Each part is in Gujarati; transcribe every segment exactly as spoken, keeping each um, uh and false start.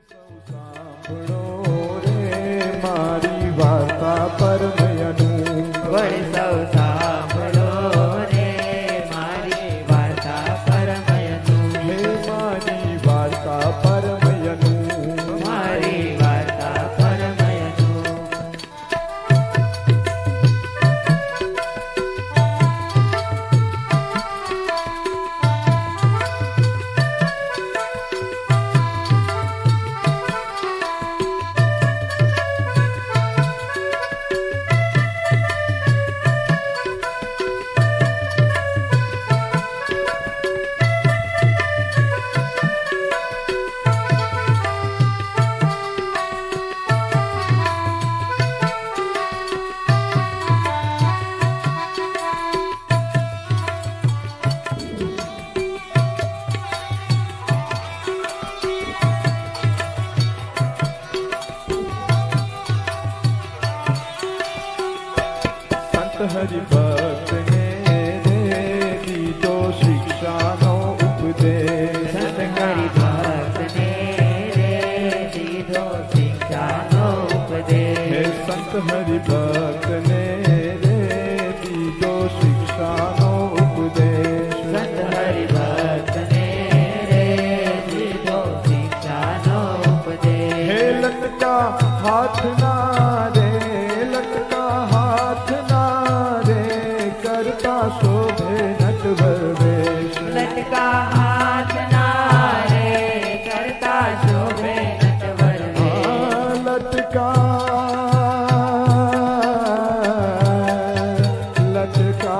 हरि भक्त ने दे दी तो शिक्षा नो उपदेश। संत हरि भक्त ने दे दी तो शिक्षा नो उपदेश। संत हरि भक्त ने दे दी तो शिक्षा नो उपदेश। संत हरि भक्त ने दे दी तो शिक्षा नो उपदेश। हे लटका हाथ ना रे, लटका हाथ ना रे, करता शोभे नटवर वेश। लटका हाथ ना रे, करता शोभे नटवर वेश। लटका लटका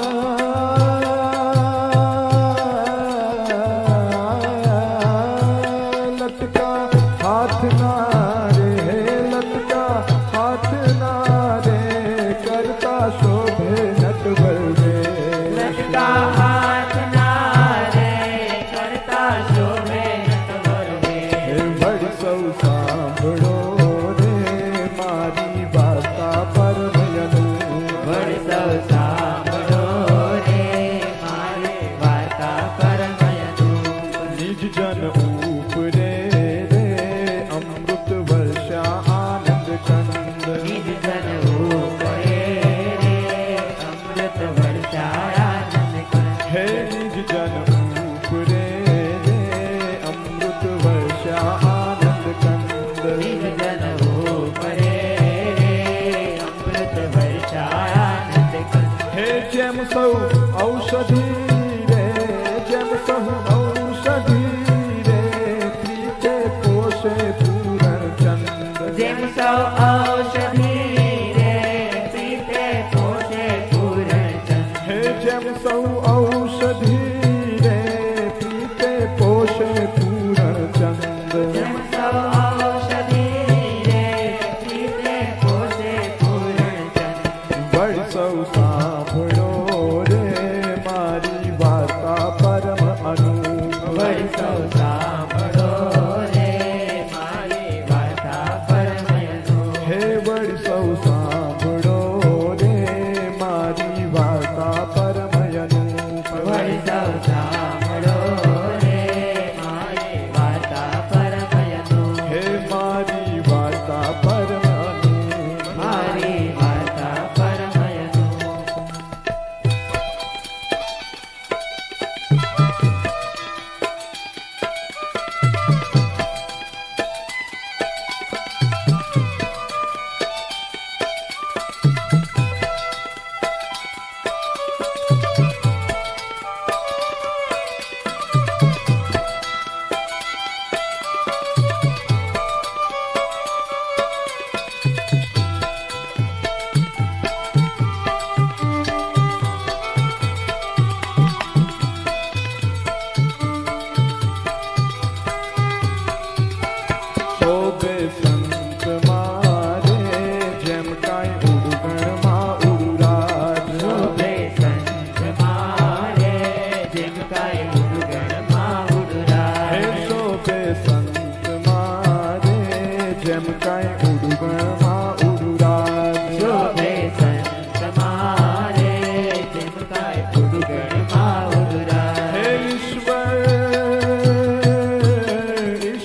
लटका हाथ ना रे, लटका हाथ ना रे, करता शोभे नटवर वेश। लटका हाथ ना रे, करता शोभे नटवर वेश। बड़ सौ सांभळो रे मारी वार्ता परमयनु। बड़ सौ सांभळो रे मारी वार्ता परमयनु। निज जन ऊपरे रे अमृत वर्षा आनंद कंद। निज जन ऊपरे रे अमृत वर्षा आनंद कंद। हे निज जन ऊपरे रे अमृत वर्षा आनंद कंद। निज जन ऊपरे रे अमृत वर्षा आनंद कंद। हे जेम सौ औषधि रे, जेम सौ औषधि रे, प्रीते पोषे पूरण चंद। जेम सौ औषधि रे, पीते पोषे पूरण चंद। हे जेम सौ औषधि रे, प्रीते पोषे पूरण चंद। जेम सौ औषधि रे, पीते पोषे पूरण चंद। बड़ सौ सांभळो रे मारी वार्ता परम अनूप। बड़ सौ सांभळो रे मारी वार्ता परमयनु। हे बड़ सौ सांभळो रे मारी वार्ता परमयनूप। बड़ सौ सांभळो रे मारी वार्ता परमयनु। हे मारी वार्ता परमयनूप। मारी वार्ता परमयनु। शोभे संत मारे जेम काई उड़गण मा उड़राज। शोभे संत मारे जेम काई उड़गण मा उड़राज। हे शोभे संत मारे जेम काई उड़गण मा उड़राज। शोभे संत मारे जेम काई उड़गण मा उड़राज। हे ईश्वर ईश्वर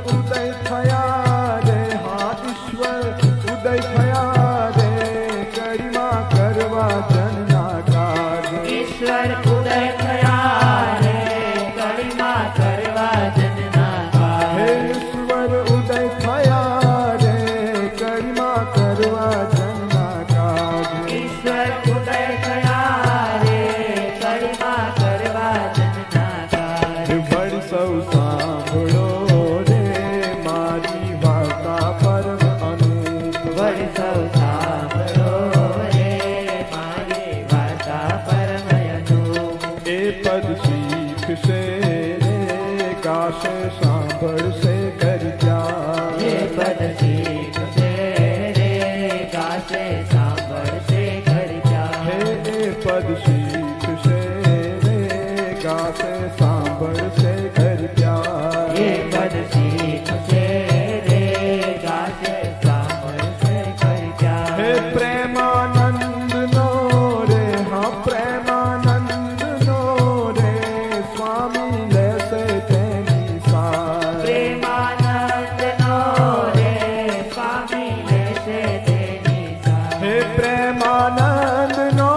ઉદય થયા રે, હા ઈશ્વર ઉદય થયા રે, કરીમાં કરવા જનના કાજ. ઈશ્વર ઉદય થયા રે, કરીમાં કરવા જનના કાજ. હે ઈશ્વર ઉદય થયા રે, કરીમાં કરવા જનના કાજ. ઈશ્વર ઉદય થયા રે, કરીમાં કરવા જનના કાજ. બળ સૌ સાંભળો રે મારી વાર્તા પરમ અનૂપ. બળ સૌ સાંભળો રે મારી વાર્તા પરમ અનૂપ. એ પદ શીખશે રે ગાશે સાંભળશે કરી ત્યાં. એ પદ શીખશે રે ગાશે સાંભળશે કરી ત્યાં. હે એ પદ શીખશે રે ગાશે સાંભળશે કરી ત્યાં. એ પદ શીખશે રે ગાશે સાંભળશે કરી ત્યાં. હે પ્રેમાનંદ નો રે, હા પ્રેમાનંદ નો રે, સ્વામી લેશે તેની સાર. પ્રેમાનંદ નો રે સ્વામી લેશે તેની સાર. હે પ્રેમાનંદ નો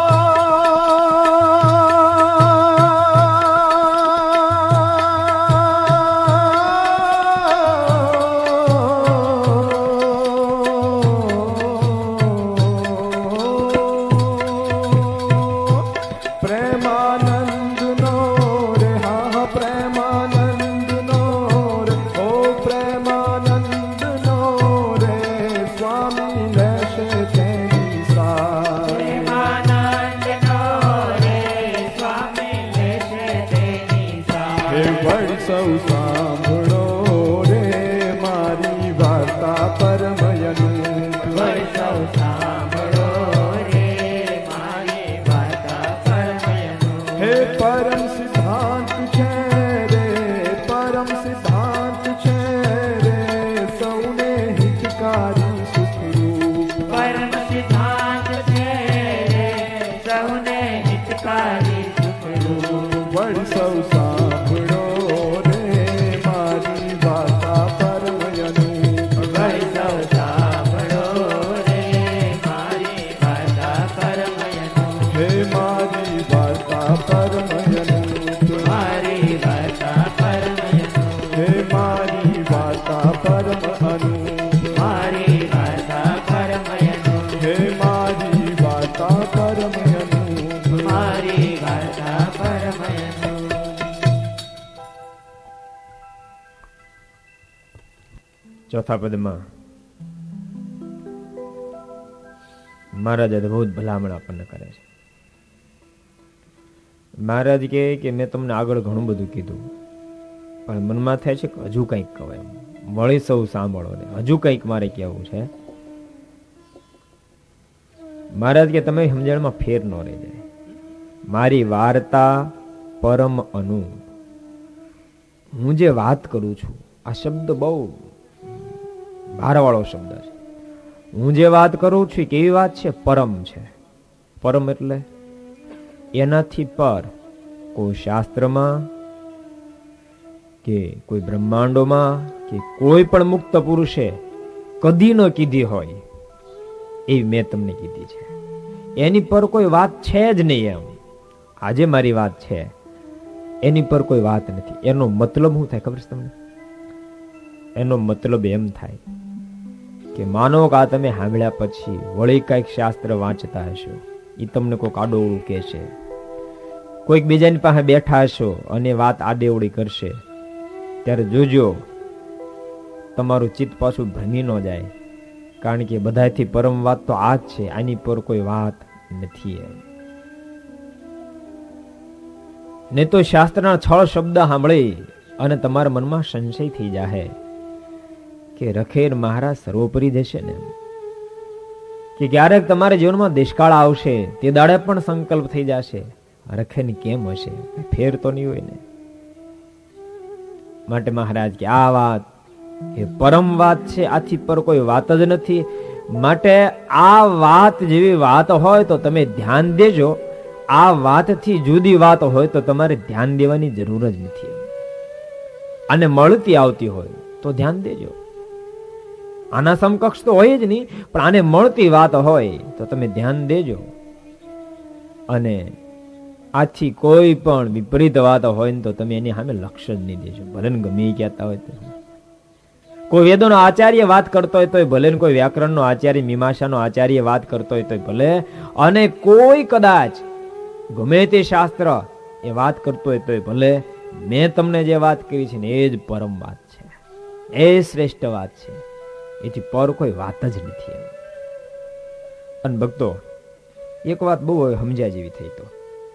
પ્રેમાનંદ નો રે, હા પ્રેમાનંદ નો રે, ઓ પ્રેમાનંદ નો રે, સ્વામી લેશે તેની સાર. પ્રેમાનંદ નો રે સ્વામી લેશે તેની સાર. હે વડ સૌ સાંભળો રે મારી વાર્તા પરમ અનૂપ. વડ સૌ સાંભળો રે મારી વાર્તા પરમ અનૂપ. હે પરમ સિદ્ધાંત છે રે, પરમ સિદ્ધાંત છે રે, સૌને હિતકારી સુખરૂપ. પરમ સિદ્ધાંત છે રે સૌને હિતકારી સુખરૂપ. વડ સૌ સાંભળો રે મારી વાર્તા પરમ અનૂપ. વડ સૌ સાંભળો રે મારી વાર્તા પરમ અનૂપ. હે મારી વાર્તા પરમ અનૂપ. મારી વાર્તા પરમ અનૂપ. હે મારી વાર્તા પરમ અનૂપ. મારી વાર્તા પરમ અનૂપ. હે મારી વાર્તા પરમ અનૂપ. મારી વાર્તા પરમ અનૂપ. ચોથા પદમાં મહારાજ અદભુત ભલામણ આપણને કરે છે. મહારાજ કહે કે મેં તમને આગળ ઘણું બધું કીધું, પણ મનમાં થાય છે કે હજુ કંઈક કહો એમ. વળી સૌ સાંભળો ને હજુ કંઈક મારે કહેવું છે. મહારાજ કે તમે સમજણમાં ફેર ન રહી જાય. મારી વાર્તા પરમ અનૂપ. હું જે વાત કરું છું આ શબ્દ બહુ ભારવાળો શબ્દ છે. હું જે વાત કરું છું કેવી વાત છે? પરમ છે. પરમ એટલે એનાથી પર કોઈ શાસ્ત્રમાં કે કોઈ બ્રહ્માંડોમાં કે કોઈ પણ મુક્ત પુરુષે કદી ન કીધી હોય એવી મેં તમને કીધી છે. એની પર કોઈ વાત છે જ નહીં. એમ આજે મારી વાત છે એની પર કોઈ વાત નથી. એનો મતલબ શું થાય ખબર છે તમને? એનો મતલબ એમ થાય કે માનો કે આ તમે સાંભળ્યા પછી વળી કઈક શાસ્ત્ર વાંચતા હશો, એ તમને કોઈક આડોવડું કહે છે, કોઈક બીજાની પાસે બેઠા હશો અને વાત આડેવડી કરશે, ત્યારે જોજો તમારું ચિત્ત પાછું ભ્રમી ન જાય. કારણ કે બધાથી પરમ વાત તો આ જ છે, આની પર કોઈ વાત નથી. એમ નહીં તો શાસ્ત્રના છ શબ્દ સાંભળી અને તમારા મનમાં સંશય થઈ જાય કે રખેર મહારાજ સર્વોપરી દેશે ને, કે ક્યારેક તમારા જીવનમાં દેશકાળ આવશે, તે દાડે પણ સંકલ્પ થઈ જશે રખેની કેમ હશે, ફેર તો નહીં હોય ને. માટે મહારાજ કે આ વાત એ પરમ વાત છે, આથી પર કોઈ વાત જ નથી. માટે આ વાત જેવી વાત હોય તો તમે ધ્યાન દેજો, આ વાતથી જુદી વાત હોય તો તમારે ધ્યાન દેવાની જરૂર જ નથી. અને મળતી આવતી હોય તો ધ્યાન દેજો. આના સમકક્ષ તો હોય જ નહીં, પણ આને મળતી વાત હોય તો તમે ધ્યાન દેજો. અને આથી કોઈ પણ વિપરીત વાત હોય ને તો તમે એની સામે લક્ષ્ય જ નહીં દેજો, ભલે ને ગમે કહેતા હોય તો. કોઈ વેદોનો આચાર્ય વાત કરતો હોય તોય ભલે, કોઈ વ્યાકરણનો આચાર્ય, મીમાંસાનો આચાર્ય વાત કરતો હોય તોય ભલે, અને કોઈ કદાચ ગમે તે શાસ્ત્ર એ વાત કરતો હોય તોય ભલે, મેં તમને જે વાત કરી છે ને એ જ પરમ વાત છે, એ શ્રેષ્ઠ વાત છે, એથી પર કોઈ વાત જ નથી. અને ભક્તો, એક વાત બહુ સમજ્યા જેવી થઈ. તો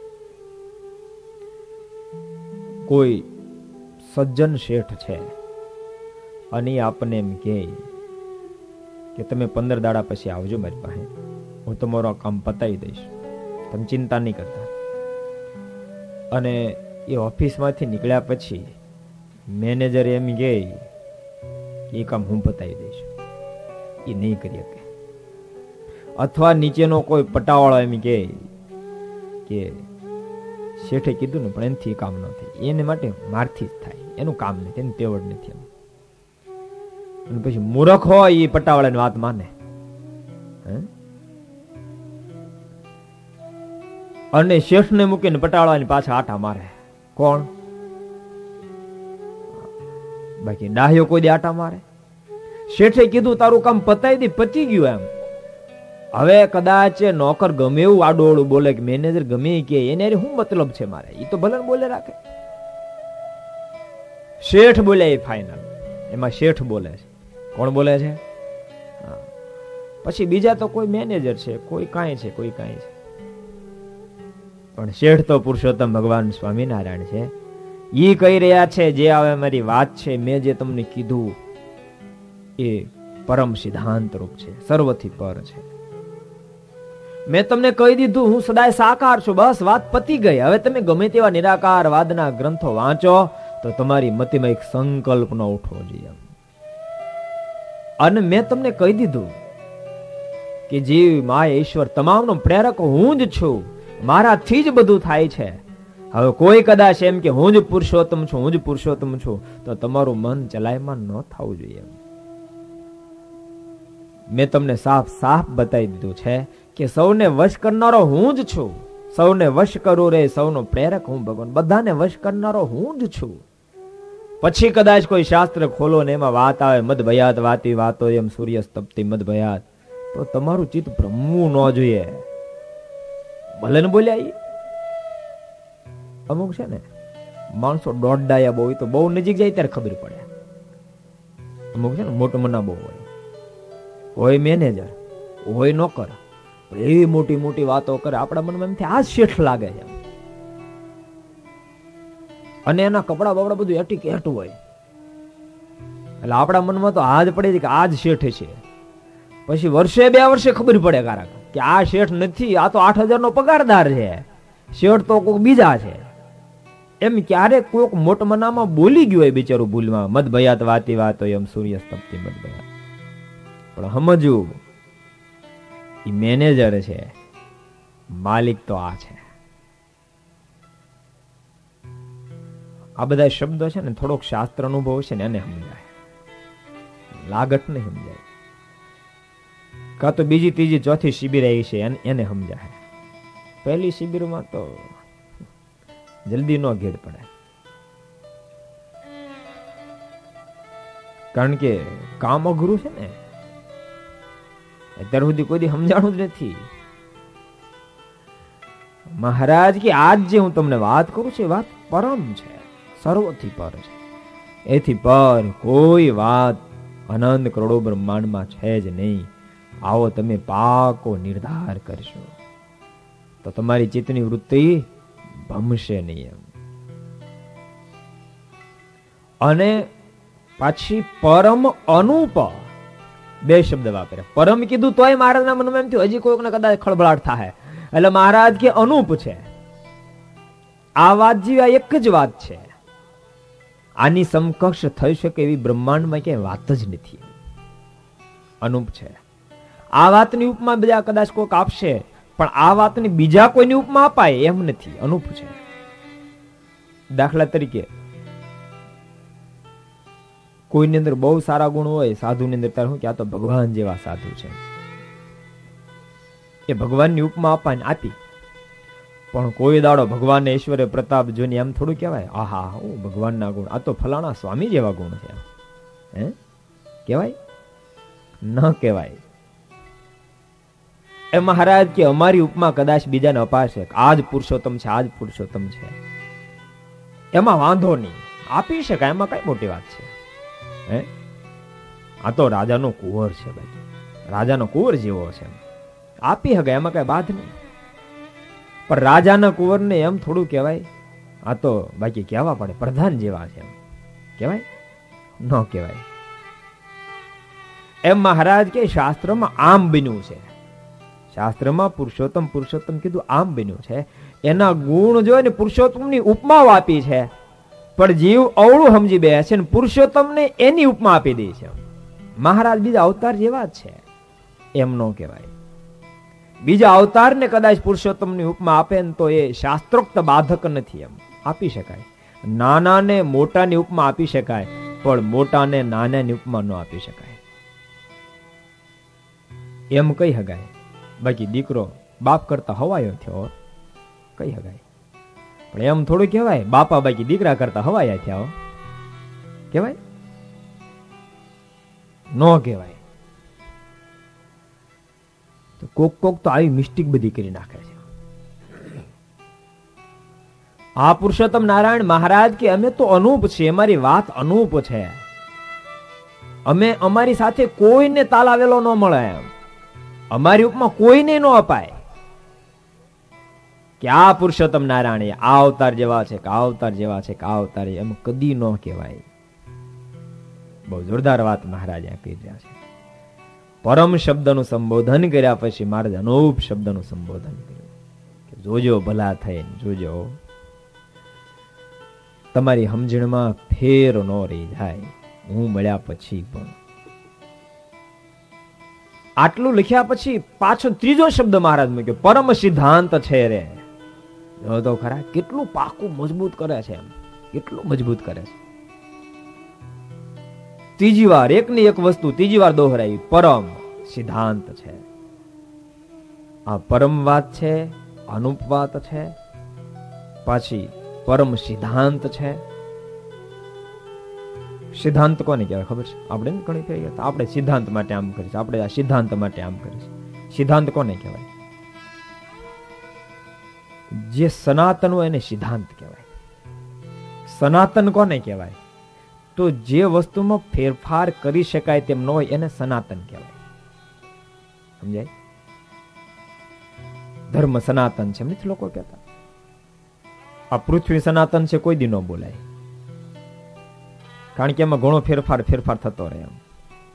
કોઈ સજ્જન શેઠ છે અને આપણને એમ કહે કે તમે પંદર દાડા પછી આવજો મારી પાસે, હું તમારો કામ પતાવી દઈશ, તમે ચિંતા નહીં કરતા. અને એ ઓફિસમાંથી નીકળ્યા પછી મેનેજર એમ કહે કે એ કામ હું પતાવી દઈશ, એ નહીં કરી શકે. અથવા નીચેનો કોઈ પટાવાળો એમ કહે કે શેઠે કીધું ને પણ એનાથી કામ ન થાય, એને માટે મારથી જ થાય, એનું કામ નથી, એની તેવડ નથી. અને પછી મૂર્ખ હોય એ પટાવાળાની વાત માને. અને શેઠને મૂકીને પટાવાળાની પાછા આટા મારે. કોણ? બાકી ડાહ્યો કોઈ દે આટા મારે? શેઠે કીધું તારું કામ પતાવી દે, પતી ગયું એમ. હવે કદાચ નોકર ગમે એવું આડોળું બોલે કે મેનેજર ગમે કે એને શું મતલબ છે મારે, એ તો ભલે બોલે રાખે. શેઠ બોલે એ ફાઇનલ, એમાં શેઠ બોલે છે. કોણ બોલે છે? પછી બીજા તો કોઈ મેનેજર છે, કોઈ કાંઈ છે, કોઈ કાંઈ છે, પણ શેઠ તો પુરુષોત્તમ ભગવાન સ્વામિનારાયણ છે. એ કહી રહ્યા છે જે આવે મારી વાત છે, મેં જે તમને કીધું એ પરમ સિદ્ધાંત રૂપ છે, સર્વથી પર છે. મેં તમને કહી દીધું હું સદાય સાકાર છું, બસ વાત પતી ગઈ. હવે તમે ગમે તેવા નિરાકાર વાદના ગ્રંથો વાંચો તો તમારી મતિમાં એક સંકલ્પ ન ઉઠવો જોઈએ. અને મેં તમને કહી દીધું કે જીવ માય ઈશ્વર તમામનો પ્રેરક હું જ છું, મારાથી જ બધું થાય છે. હવે કોઈ કદાચ એમ કે હું જ પુરુષોત્તમ છું, હું જ પુરુષોત્તમ છું, તો તમારું મન ચલાયમાન ન થવું જોઈએ. મેં તમને સાફ સાફ બતાવી દીધું છે કે સૌને વશ કરનારો હું જ છું, સૌને વશ કરું રે સૌનો પ્રેરક હું ભગવાન, બધાને વશ કરનારો હું જ છું. પછી કદાચ કોઈ શાસ્ત્ર ખોલો ને એમાં વાત આવે મદ ભયાત વાતી વાતો એમ સૂર્ય તપતી મદ ભયાત, તો તમારું ચિત્ત ભ્રમવું ન જોઈએ. ભલે ને બોલ્યા અમુક છે ને માણસો દોડાયા બહુ, તો બહુ નજીક જાય ત્યારે ખબર પડે. અમુક છે ને મોટું મના બહુ હોય, હોય મેનેજર હોય નોકર, એવી મોટી મોટી વાતો કરે, આપણા મનમાં એમ થાય આ શેઠ લાગે છે. અને એના કપડા બપડા બધું એટી કેટું હોય, એટલે આપણા મનમાં તો હાજ પડે છે કે આ જ શેઠ છે. પછી વર્ષે બે વર્ષે ખબર પડે કારક કે આ શેઠ નથી, આ તો આઠ હજાર નો પગારદાર છે, શેઠ તો કોઈક બીજા છે. એમ ક્યારેક કોઈક મોટ મનામાં બોલી ગયું હોય બિચારું ભૂલમાં, મદ ભયાત વાતી વાતો એમ સૂર્ય તપતી મદ ભયાત. પણ સમજવું એ મેનેજર છે, માલિક તો આ છે. આ બધા શબ્દો છે ને થોડોક શાસ્ત્ર અનુભવ છે ને એને સમજાય, લાગત નહીં સમજાય. કા તો બીજી ત્રીજી ચોથી શિબિર આવી છે એને સમજાય. પહેલી શિબિરમાં તો જલ્દી નો ઘેડ પડે, કારણ કે કામ અઘરું છે ને, અત્યાર સુધી કોઈ સમજાણું જ નથી. મહારાજ કે આજ જે હું તમને વાત કરું છું એ વાત પરમ છે, સર્વથી પર છે. એથી પર કોઈ વાત અનંત કરોડો બ્રહ્માંડમાં છે જ નહીં. આવો તમે પાકો નિર્ધાર કરશો તો તમારી ચિત્તની વૃત્તિ ભમશે નહીં. એમ અને પાછી પરમ અનુપ બે શબ્દ વાપર્યા. પરમ કીધું તોય મહારાજના મનમાં એમ થયું હજી કોઈકને કદાચ ખળભળાટ થાય, એટલે મહારાજ કે અનુપ છે. આ વાત જેવી એક જ વાત છે, આની સમકક્ષ થઈ શકે એવી બ્રહ્માંડમાં ક્યાંય વાત જ નથી. અનુપ છે. આ વાતની ઉપમા બીજા કદાચ કોઈક આપશે, પણ આ વાતની બીજા કોઈની ઉપમા અપાય એમ નથી, અનુપ છે. દાખલા તરીકે કોઈની અંદર બહુ સારા ગુણ હોય, સાધુની અંદર ત્યારે શું કે આ તો ભગવાન જેવા સાધુ છે, એ ભગવાનની ઉપમા આપવાની આપી. પણ કોઈ દાડો ભગવાન ઐશ્વર્ય પ્રતાપ જોઈને એમ થોડું કહેવાય આહા હું ભગવાનના ગુણ, આ તો ફલાણા સ્વામી જેવા ગુણ છે, હે કહેવાય? ન કહેવાય. એ મહારાજ કે અમારી ઉપમા કદાચ બીજાને અપાશે, આજ પુરુષોત્તમ છે, આજ પુરુષોત્તમ છે, એમાં વાંધો નહીં, આપી શકાય, એમાં કઈ મોટી વાત છે? હે આ તો રાજાનો કુંવર છે, ભાઈ રાજાનો કુંવર જેવો છે, આપી શકાય, એમાં કઈ બાદ નહીં. પણ રાજાના કુંવરને એમ થોડું કહેવાય? આ તો બાકી કહેવા પડે પ્રધાન જેવા છે, એમ કહેવાય? ન કહેવાય. એમ મહારાજ કે શાસ્ત્રમાં આમ બન્યું છે, શાસ્ત્રમાં પુરુષોત્તમ પુરુષોત્તમ કીધું આમ બન્યું છે. એના ગુણ જોઈને પુરુષોત્તમની ઉપમાઓ આપી છે, પણ જીવ અવળું સમજી બે છે ને પુરુષોત્તમને એની ઉપમા આપી દે છે. મહારાજ બીજા અવતાર જેવા જ છે, એમ ન કહેવાય. બીજા અવતારને કદાચ પુરુષોત્તમની ઉપમા આપે ને તો એ શાસ્ત્રોક્ત બાધક નથી, એમ આપી શકાય. નાનાને મોટાની ઉપમા આપી શકાય, પણ મોટાને નાનાની ઉપમા ન આપી શકાય, એમ કઈ હગાય. બાકી દીકરો બાપ કરતા હવાયો થયો કઈ હગાય, પણ એમ થોડું કહેવાય બાપા બાકી દીકરા કરતા હવાયા થયા કહેવાય? ન કહેવાય. તો કોક કોક તો આવી મિસ્ટેક બધી કરી નાખે છે. આ પુરુષોત્તમ નારાયણ મહારાજ કે અમે તો અનૂપ છીએ, અમારી વાત અનૂપ છે, અમે અમારી સાથે કોઈને તાલાવેલો ન મળે, એમ અમારી ઉપમાં કોઈને ન અપાય કે આ પુરુષોત્તમ નારાયણ આ અવતાર જેવા છે કે આ અવતાર જેવા છે કે આ અવતાર, એમ કદી ન કહેવાય. બહુ જોરદાર વાત મહારાજ કહી રહ્યા છે. પરમ શબ્દનું સંબોધન કર્યા પછી મહારાજ અનૂપ શબ્દનું સંબોધન કર્યું કે જોજો ભલા થઈને જોજો, તમારી સમજણમાં ફેર ન રહી જાય હું મળ્યા પછી પણ. આટલું લખ્યા પછી પાછો ત્રીજો શબ્દ મહારાજ મૂક્યો, પરમ સિદ્ધાંત છે રે. જો તો ખરા કેટલું પાકું મજબૂત કરે છે, એમ કેટલું મજબૂત કરે છે. ત્રીજી વાર એકની એક વસ્તુ ત્રીજી વાર દોહરાઈ, પરમ સિદ્ધાંત છે. આ પરમ વાત છે, અનુપ વાત છે, પાછી પરમ સિદ્ધાંત છે. સિદ્ધાંત કોને કહેવાય ખબર છે? આપણે ઘણી ફેરી આપણે સિદ્ધાંત માટે આમ કરીશું, આપણે આ સિદ્ધાંત માટે આમ કરીશું. સિદ્ધાંત કોને કહેવાય? જે સનાતન હોય એને સિદ્ધાંત કહેવાય. સનાતન કોને કહેવાય? તો જે વસ્તુમાં ફેરફાર કરી શકાય તેમ ન હોય એને સનાતન કહેવાય. સમજાય? ધર્મ સનાતન છે નથી લોકો કહેતા. આ પૃથ્વી સનાતન છે કોઈ દી ન બોલાય, કારણ કે એમાં ઘણો ફેરફાર ફેરફાર થતો રહે. એમ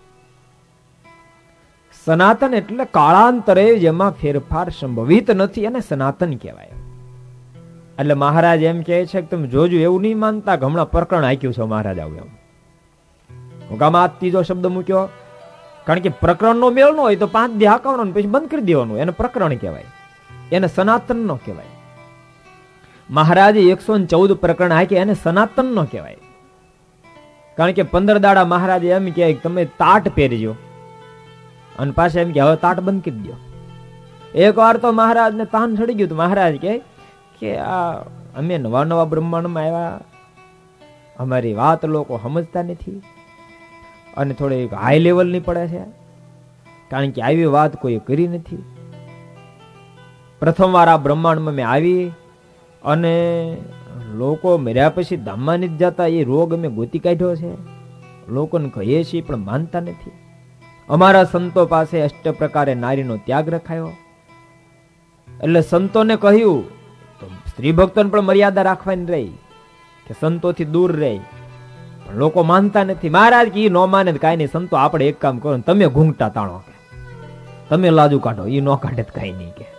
સનાતન એટલે કાળાંતરે જેમાં ફેરફાર સંભવિત નથી એને સનાતન કહેવાય. એટલે મહારાજ એમ કહે છે કે તમે જોજો એવું નહીં માનતા કે હમણાં પ્રકરણ આક્યું છે મહારાજ આવું, એમ ગામમાં આ ત્રીજો શબ્દ મૂક્યો, કારણ કે પ્રકરણ નો મેળ ન હોય તો પાંચ દી હાકવાનું પછી બંધ કરી દેવાનું, એને પ્રકરણ કહેવાય, એને સનાતન નો કહેવાય. મહારાજે એકસો ચૌદ પ્રકરણ હાક્યા, એને સનાતન નો કહેવાય. કારણ કે પંદર દાડા મહારાજે એમ કહે તમે તાટ પહેરજો અને પાછા એમ કે હવે તાટ બંધ કરી દો. એક વાર તો મહારાજ ને તાન ચડી ગયું, મહારાજ કહે કે આ અમે નવા નવા બ્રહ્માંડમાં આવ્યા, અમારી વાત લોકો સમજતા નથી અને થોડી હાઈ લેવલની પડે છે, કારણ કે આવી વાત કોઈ કરી નથી. પ્રથમ વાર આ બ્રહ્માંડમાં મેં આવી અને લોકો મર્યા પછી ધામમાં નથી જતા, એ રોગ અમે ગોતી કાઢ્યો છે, લોકોને કહીએ છીએ પણ માનતા નથી. અમારા સંતો પાસે અષ્ટ પ્રકારે નારીનો ત્યાગ રખાયો, એટલે સંતોને કહ્યું તો સ્ત્રી ભક્તોને પણ મર્યાદા રાખવાની રહી કે સંતોથી દૂર રહી, પણ લોકો માનતા નથી. મહારાજ કે ઈ ન માને કાંઈ નહીં, સંતો આપણે એક કામ કરો, તમે ઘૂંઘટા તાણો, કે તમે લાજુ કાઢો, ઈ ન કાઢે કઈ નહીં કે.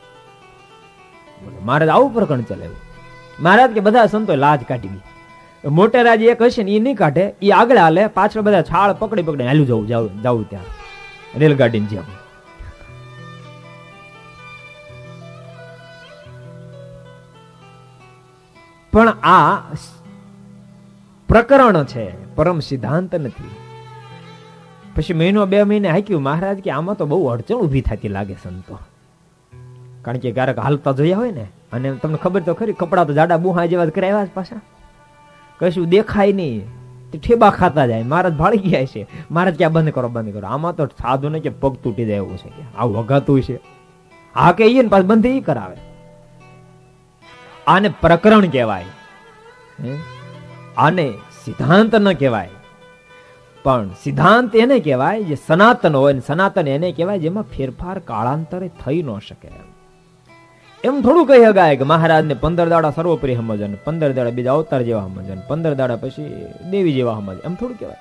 મહારાજ આવું પ્રકરણ ચલાવ્યું. મહારાજ કે બધા સંતો લાજ કાઢી, મોટેરા જે એક હશે ને એ નહીં કાઢે, એ આગળ હાલે, પાછળ બધા છાળ પકડી પકડી હાલ્યું જવું જવું જવું ત્યાં રેલગાડીને જેમ. પણ આ પ્રકરણ છે, પરમ સિદ્ધાંત નથી. પછી મહિનો બે મહિને હાક્યું મહારાજ કે આમાં તો બહુ અડચણ ઉભી થતી લાગે સંતો, કારણ કે ક્યારેક હાલતા જોયા હોય ને, અને તમને ખબર તો ખરી કપડા તો જાડા બુહા જેવા કરાવ્યા પાછા, કશું દેખાય નહીં, ઠેબા ખાતા જાય. મહારાજ ભાળી ગયા છે, મહારાજ ક્યાં બંધ કરો બંધ કરો. આમાં તો સાધુ ને કે પગ તૂટી જાય એવું છે, કે આવું વગાતું છે. હા કે એ પાછું બંધ એ કરાવે. આને પ્રકરણ કહેવાય, આને સિદ્ધાંત ન કહેવાય. પણ સિદ્ધાંત એને કહેવાય જે સનાતન હોય, સનાતન એને કહેવાય જેમાં ફેરફાર કાળાંતરે થઈ ન શકે. એમ થોડું કહી શકાય કે મહારાજ ને પંદર દાડા સર્વોપરી સમજ, પંદર દાડા બીજા અવતાર જેવા સમજ, પંદર દાડા પછી દેવી જેવા સમજ, એમ થોડું કહેવાય.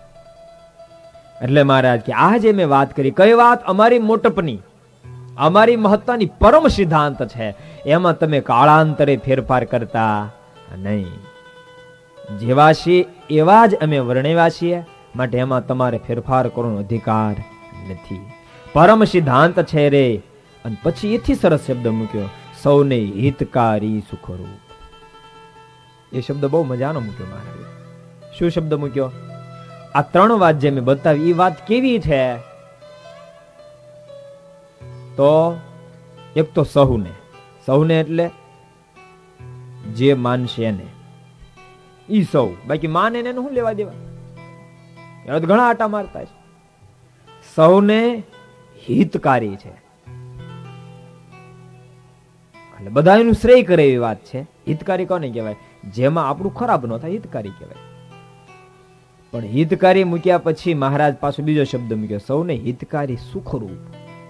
એટલે મહારાજ કે આ જે મેં વાત કરી, કઈ વાત? અમારી મોટપની, અમારી મહત્તાની પરમ સિદ્ધાંત છે, એમાં તમે કાળાંતરે ફેરફાર કરતા નહીં. જેવા છીએ એવા જ અમે વર્ણવ્યા છીએ, માટે એમાં તમારે ફેરફાર કરવાનો અધિકાર નથી. પરમ સિદ્ધાંત છે રે. અને પછી એથી સરસ શબ્દ મૂક્યો, સૌને હિતકારી સુખરૂપ. એ શબ્દ બહુ મજાનો મૂક્યો મહારાજ. શું શબ્દ મૂક્યો? આ ત્રણ વાત જે મેં બતાવી એ વાત કેવી છે? તો એક તો સહુને, સહુને એટલે જે માનશે એને, ઈ સૌ. બાકી માને એને શું લેવા દેવા? એનો તો ઘણા આટા મારતા છે. સૌને હિતકારી છે એટલે બધા એનું શ્રેય કરે એવી વાત છે. હિતકારી કોને કહેવાય? જેમાં આપણું ખરાબ ન થાય, હિતકારી કહેવાય. પણ હિતકારી મૂક્યા પછી મહારાજ પાછો બીજો શબ્દ મૂક્યો, સૌને હિતકારી સુખરૂપ.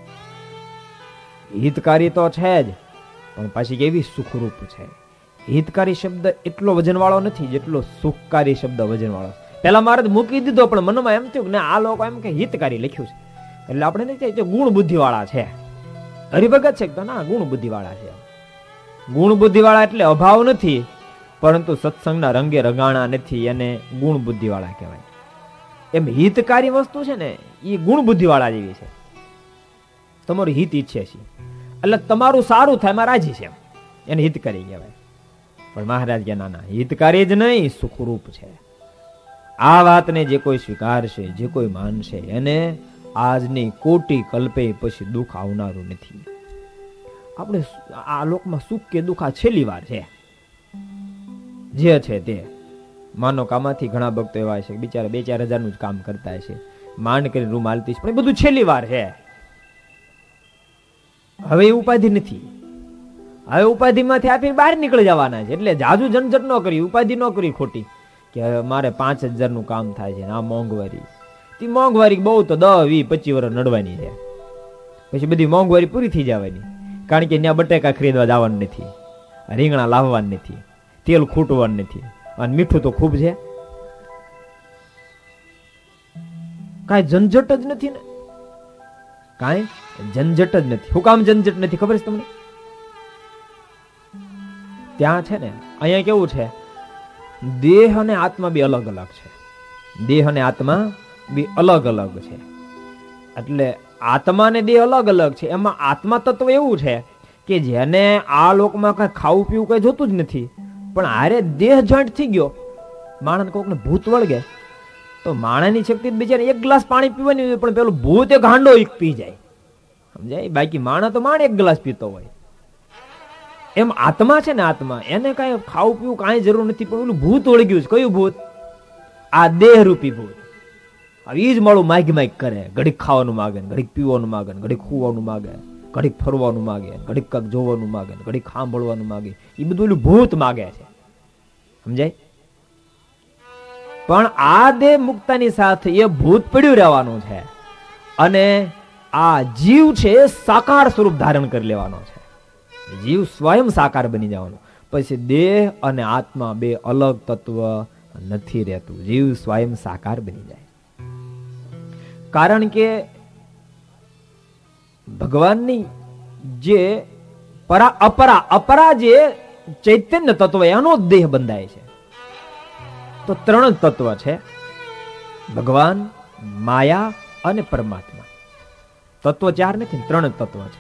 હિતકારી તો છે જ, પણ પાછી કેવી સુખરૂપ છે. હિતકારી શબ્દ એટલો વજન વાળો નથી જેટલો સુખકારી શબ્દ વજન વાળો. પેલા મહારાજ મૂકી દીધો, પણ મનમાં એમ થયું કે આ લોકો એમ કે હિતકારી લખ્યું છે એટલે આપણે નથી ગુણ બુદ્ધિ વાળા છે. હરિભગત છે ના, ગુણ બુદ્ધિ વાળા છે. ગુણ બુદ્ધિ વાળા એટલે અભાવ નથી, પરંતુ સત્સંગના રંગે રગાણા નથી, એને ગુણ બુદ્ધિ વાળા કહેવાય. એમ હિતકારી વસ્તુ છે ને એ ગુણ બુદ્ધિ વાળા જેવી છે. તમારું હિત ઈચ્છે છે એટલે તમારું સારું થાય એમાં રાજી છે, એને હિતકારી કહેવાય. પણ મહારાજ કે ના ના, હિતકારી જ નહીં, સુખરૂપ છે. આ વાતને જે કોઈ સ્વીકારશે, જે કોઈ માનશે, એને આજની કોટી કલ્પે પછી દુઃખ આવનારું નથી. આપણે આ લોકમાં સુખ કે દુઃખ આ છેલ્લી વાર છે, જે છે તે. માનો કામાંથી ઘણા ભક્તો એવા છે બિચારા બે ચાર હજાર નું જ કામ કરતા છે, માંડ કરીને રૂમ હાલતી છે, પણ એ બધું છેલ્લી વાર છે. હવે એ ઉપાધિ નથી, હવે ઉપાધિ માંથી આપી બહાર નીકળી જવાના છે. એટલે જાજુ ઝંઝટ ન કરી, ઉપાધિ ન કરી ખોટી કે મારે પાંચ હજાર નું કામ થાય છે, આ મોંઘવારી. તે મોંઘવારી બહુ તો દસ વીસ પચીસ વર્ષ નડવાની છે, પછી બધી મોંઘવારી પૂરી થઈ જવાની. કારણ કે ત્યાં બટેકા ખરીદવા જવાનું નથી, રીંગણા લાવવાનું નથી, તેલ ખૂટવાનું નથી, અને મીઠું તો ખૂબ છે. કાંઈ ઝંઝટ જ નથી ને, કાંઈ ઝંઝટ જ નથી. શું કામ ઝંઝટ નથી ખબર છે તમને? ત્યાં છે ને અહીંયા કેવું છે, દેહ અને આત્મા બે અલગ અલગ છે. દેહ અને આત્મા બે અલગ અલગ છે. એટલે આત્મા ને દેહ અલગ અલગ છે. એમાં આત્મા તત્વ એવું છે કે જેને આ લોકમાં કઈ ખાવું પીવું કઈ જોતું જ નથી, પણ હારે દેહ જોઈન્ટ થઈ ગયો. માણસ કોક ને ભૂત વળગે તો માણસની શક્તિ બિચારા એક ગ્લાસ પાણી પીવાની હોય, પણ પેલું ભૂત એક હાંડો એક પી જાય, સમજાય? બાકી માણસ તો માણ એક ગ્લાસ પીતો હોય. એમ આત્મા છે ને, આત્મા એને કઈ ખાવું પીવું કઈ જરૂર નથી, પણ પેલું ભૂત વળગ્યું છે. કયું ભૂત? આ દેહ રૂપી ભૂત. હવે એ જ માળું માગ માગ કરે, ઘડીક ખાવાનું માગે, ઘડીક પીવાનું માગે, ઘડીક ખુવાનું માગે, ઘડીક ફરવાનું માગે, ઘડીક કાંક જોવાનું માગે, ઘડીક સાંભળવાનું માગે. એ બધું ભૂત માગે છે, સમજાય? પણ આ દેહ મુક્તાની સાથે એ ભૂત પડ્યું રહેવાનું છે, અને આ જીવ છે સાકાર સ્વરૂપ ધારણ કરી લેવાનો છે. જીવ સ્વયં સાકાર બની જવાનો. પછી દેહ અને આત્મા બે અલગ તત્વ નથી રહેતું, જીવ સ્વયં સાકાર બની જાય. કારણ કે ભગવાનની જે પરા અપરા અપરા જે ચૈતન્ય તત્વ એનો દેહ બંધાય છે. તો ત્રણ જ તત્વ છે, ભગવાન, માયા અને પરમાત્મા. તત્વ ચાર નથી, ત્રણ જ તત્વ છે.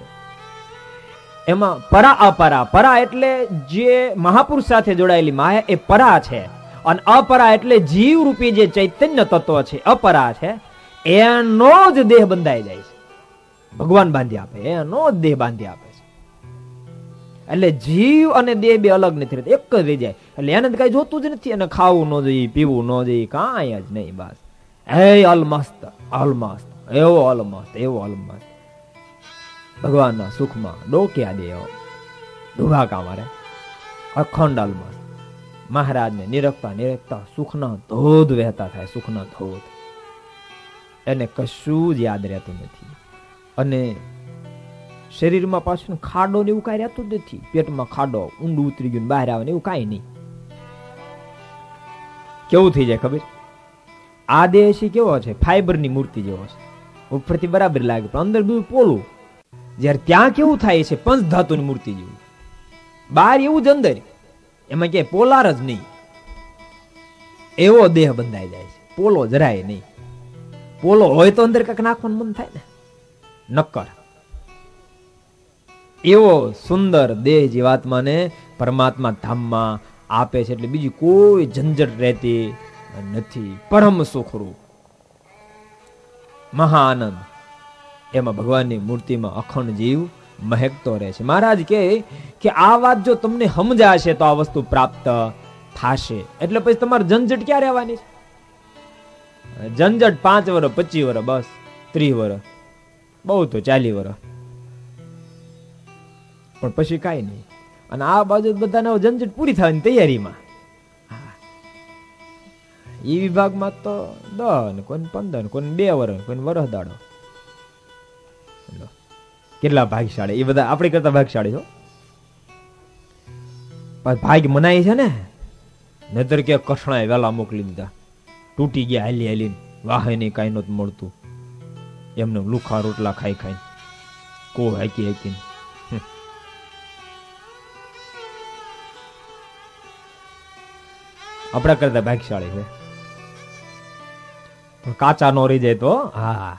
એમાં પરા અપરા, પરા એટલે જે મહાપુરુષ સાથે જોડાયેલી માયા એ પરા છે, અને અપરા એટલે જીવ રૂપી જે ચૈતન્ય તત્વ છે, અપરા છે, એનો જ દેહ બંધાઈ જાય છે. ભગવાન બાંધી આપે, એનો જ દેહ બાંધી આપે છે. એટલે જીવ અને દેહ બે અલગ નથી રહેતા, એક જ રહી જાય. એટલે એને કઈ જોતું જ નથી, અને ખાવું ન જોઈએ, પીવું ન જોઈએ, કાંઈ જ નહીં. બસ હે અલમસ્ત, અલમસ્ત, એવો અલમસ્ત, એવો અલમસ્ત. ભગવાનના સુખમાં ડોક્યા દેવો ડુભાકા મારે, અખંડ અલમસ્ત. મહારાજને નિરખતા નિરખતા સુખના ધોધ વહેતા થાય, સુખના ધોધ. એને કશું જ યાદ રહેતું નથી. અને શરીરમાં પાછું ખાડો ને એવું કાંઈ રહેતું જ નથી. પેટમાં ખાડો ઊંડું ઉતરી ગયું, બહાર આવે ને એવું કાંઈ નહીં. કેવું થઈ જાય ખબર? આ દેહ છે કેવો છે? ફાઈબરની મૂર્તિ જેવો છે. ઉપરથી બરાબર લાગે પણ અંદર બધું પોલું. જયારે ત્યાં કેવું થાય છે? પંચ ધાતુની મૂર્તિ જેવું. બહાર એવું જ અંદર, એમાં ક્યાંય પોલાર જ નહીં. એવો દેહ બંધાઈ જાય છે, પોલો જરાય નહીં. પોલો હોય તો અંદર કાંઈક નાખવાનું મન થાય ને, નક્કર. એવો સુંદર દેહ જીવાત્માને પરમાત્મા ધામમાં આપે છે. એટલે બીજી કોઈ ઝંઝટ રહેતી નથી. પરમ સુખરૂપ મહા આનંદ એમાં ભગવાનની મૂર્તિમાં અખંડ જીવ મહેકતો રહે છે. મહારાજ કહે કે આ વાત જો તમને સમજાશે તો આ વસ્તુ પ્રાપ્ત થશે. એટલે પછી તમારે ઝંઝટ ક્યાં રહેવાની છે? ઝંઝટ પાંચ વર્ષ, પચીસ વર્ષ, બસ ત્રીસ વર્ષ, બહુ તો ચાલીસ વર્ષ, પણ પછી કાંઈ નહીં. અને આ બાજુ બધાને ઝંઝટ પૂરી થવાની તૈયારીમાં. એ વિભાગમાં તો દસ ને કોઈ પંદર ને કોઈ બે વર્ષ, કોઈ વર્ષ દાડો. કેટલા ભાગ્યશાળી! એ બધા આપણી કરતા ભાગ્યશાળી છો. ભાગ્ય મનાય છે ને, નહીતર કે કઠણાય વેલા મોકલી દીધા, તૂટી ગયા હાલી હાલી, વાહે નહીં કાંઈ નહોતું મળતું. એમને લુખા રોટલા ખાઈ ખાઈ કો હાકી હાકી. આપણા કરતા ભાગ્યશાળી છે. પણ કાચા નો રહી જાય તો, હા,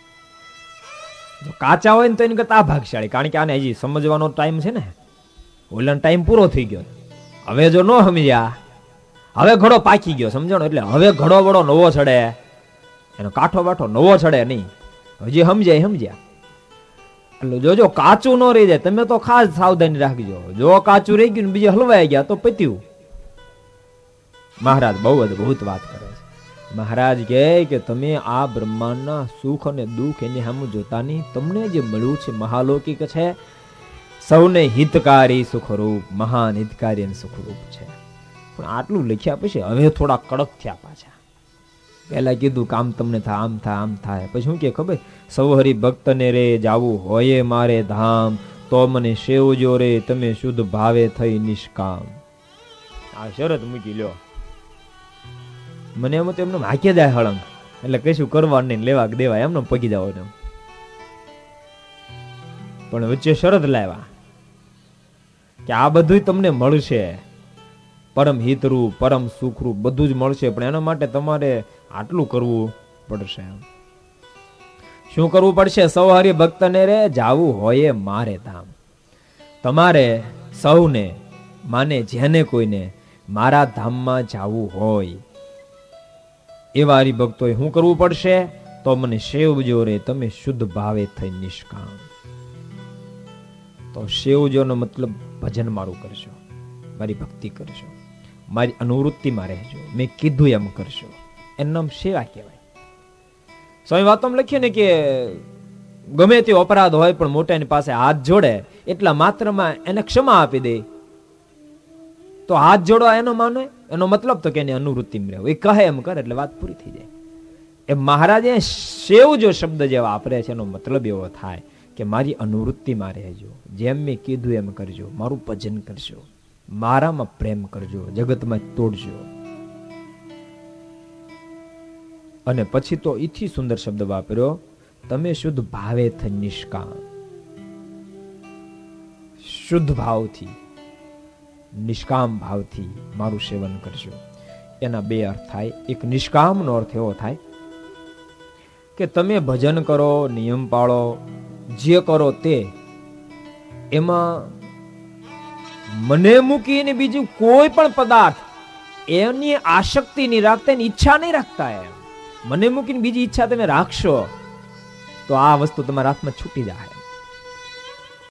જો કાચા હોય ને તો એની કરતા આ ભાગ્યશાળી. કારણ કે આને હજી સમજવાનો ટાઈમ છે ને, ઓલાનો ટાઈમ પૂરો થઈ ગયો. હવે જો ન સમજ્યા, હવે ઘડો પાકી ગયો, સમજણો? એટલે હવે ઘડો વડો નવો ચડે, એનો કાંઠો બાઠો નવો ચડે નહીં. હજી સમજાય સમજ્યા. એટલે જોજો કાચું ન રહી જાય. તમે તો ખાસ સાવધાની રાખજો. જો કાચું રહી ગયું ને બીજે હલવાઈ ગયા તો પત્યું. મહારાજ બહુ અદભુત વાત કરે છે. મહારાજ કહે કે તમે આ બ્રહ્માંડના સુખ અને દુઃખ એની સામે જોતા નહીં. તમને જે મળ્યું છે મહાલૌકિક છે, સૌને હિતકારી સુખરૂપ, મહાન હિતકારી અને સુખરૂપ છે. પણ આટલું લખ્યા પછી હવે થોડા કડક થયા પાછા. પહેલા કીધું કે આમ તમને થાય, આમ થાય, આમ થાય. પછી શું કે ખબર? સૌ હરિ ભક્તને રે જાવું હોય મારે ધામ, તો મને સેવજો રે તમે શુદ્ધ ભાવે થઈ નિષ્કામ. આ શરત મૂકી લ્યો. મને એમ તો એમને હાકે જાય હળંગ, એટલે કશું કરવાનું નહીં, લેવા દેવા એમને પગી જાવ. પણ વચ્ચે શરત લાવ્યા કે આ બધું તમને મળશે, પરમ હિતરૂપ, પરમ સુખરૂપ બધું જ મળશે. પણ એના માટે તમારે આટલું કરવું પડશે. શું કરવું પડશે? સૌ હરિ ભક્તને રે જાવું હોય મારે ધામ. તમારે સૌને, માને જેને કોઈને મારા ધામમાં જાવું હોય એવા હરિભક્તોએ શું કરવું પડશે? તો મને સેવજો રે તમે શુદ્ધ ભાવે થઈ નિષ્કામ. તો સેવજો નો મતલબ ભજન મારું કરશો, મારી ભક્તિ કરશો, મારી અનુવૃત્તિમાં રહેજો, મેં કીધું એમ કરશો. એનું નામ સેવા કહેવાય. સ્વામી વાતોમાં લખીએ ને કે ગમે તે અપરાધ હોય પણ મોટાની પાસે હાથ જોડે એટલા માત્રમાં એને ક્ષમા આપી દે. તો હાથ જોડવા એનો માને, એનો મતલબ તો કે એની અનુવૃત્તિમાં રહેવું. એ કહે એમ કરે એટલે વાત પૂરી થઈ જાય. એ મહારાજે સેવજો શબ્દ જે વાપરે છે એનો મતલબ એવો થાય કે મારી અનુવૃત્તિમાં રહેજો, જેમ મેં કીધું એમ કરજો, મારું ભજન કરજો, મારામાં પ્રેમ કરજો, જગતમાં તોડજો. અને પછી તો ઈથી સુંદર શબ્દ વાપર્યો, તમે શુદ્ધ ભાવે થઈ નિષ્કામ. શુદ્ધ ભાવથી, નિષ્કામ ભાવથી મારું સેવન કરજો. એના બે અર્થ થાય. એક નિષ્કામનો અર્થ એવો થાય કે તમે ભજન કરો, નિયમ પાળો, જે કરો તે એમાં મને મૂકીને બીજું કોઈ પણ પદાર્થ એની આસક્તિ નહીં રાખતા, એની ઈચ્છા નહીં રાખતા. એમ મને મૂકીને બીજી ઈચ્છા તમે રાખશો તો આ વસ્તુ તમારા હાથમાં છૂટી જાય.